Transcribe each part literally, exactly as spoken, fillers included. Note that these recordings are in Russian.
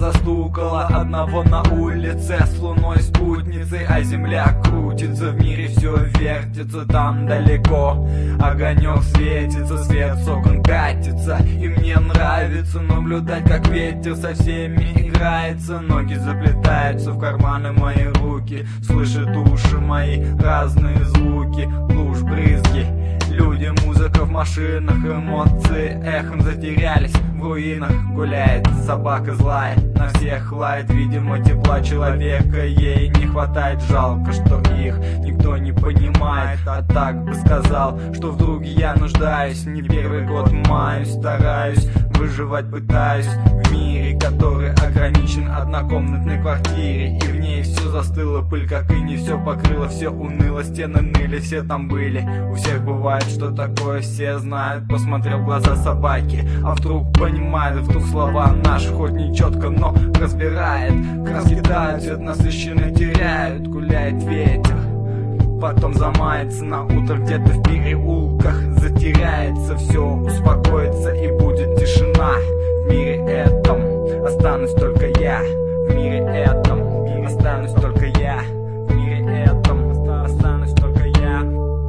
застукала одного на улице с луной спутницей, а земля крутится, в мире все вертится там далеко. Огонек светится, свет с окон катится, и мне нравится наблюдать, как ветер со всеми играется. Ноги заплетаются в карманы мои руки, слышат уши мои разные звуки, луж, брызги, люди, музыка в машинах, эмоции эхом затерялись в руинах. Гуляет собака злая, на всех лает, видимо тепла человека ей не хватает. Жалко, что их никто не понимает, а так бы сказал, что в друге я нуждаюсь. Не первый год маюсь, стараюсь, выживать пытаюсь в мире, который ограничен однокомнатной квартире, и в ней все застыло, пыль как и не все покрыло, все уныло, стены ныли, все там были. У всех бывает, что такое все знают. Посмотрел в глаза собаки, а вдруг понимает, вдруг слова наши хоть не четко, но разбирает. Краски тают, цвет насыщенный теряют, гуляет ветер, потом замается на утро где-то в переулках, затеряется все, успокоится и будет тишина. В мире этом останусь только я, в мире этом останусь только я, в мире этом останусь только я.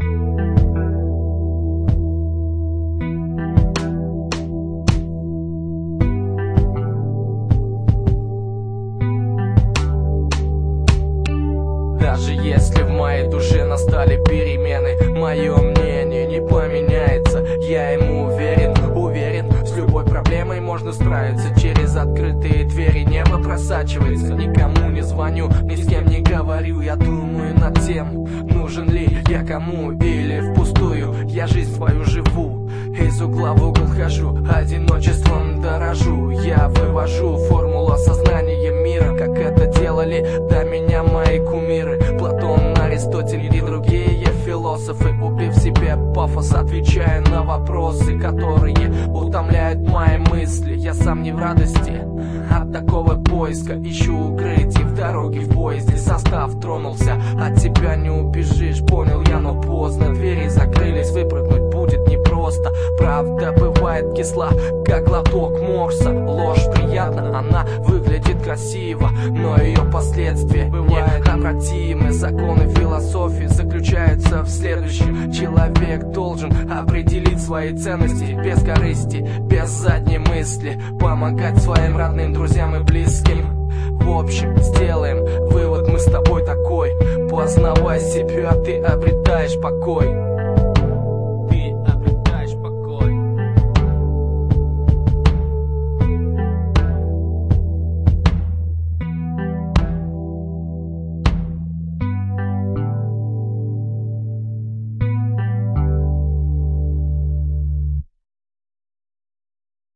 Даже если в моей душе настали перемены, мое мнение не поменяется, я ему уверен, уверен. С любой проблемой можно справиться, через открытые двери небо просачивается. Никому не звоню, ни с кем не говорю, я думаю над тем, нужен ли я кому или впустую. Я жизнь свою живу, из угла в угол хожу, одиночеством дорожу. Я вывожу формулу осознания мира, как это делали до меня мои кумиры Платон, Аристотель и другие философы. Убив себе пафос, отвечая на вопросы, которые утомляют мои мысли. Я сам не в радости от такого поиска, ищу укрытие в дороге, в поезде. Состав тронулся, от тебя не убежишь, понял я, но поздно. Двери закрылись, выпрыгнуть будет непросто. Правда бывает кисла, как глоток морса. Ложь приятна, она выглядит красиво, но ее последствия бывают неотвратимы. Законы философии заключаются в следующем: человек должен определить свои ценности без корысти, без задней мысли, помогать своим родным, друзьям и близким. В общем, сделаем вывод мы с тобой такой: познавай себя, ты обретаешь покой.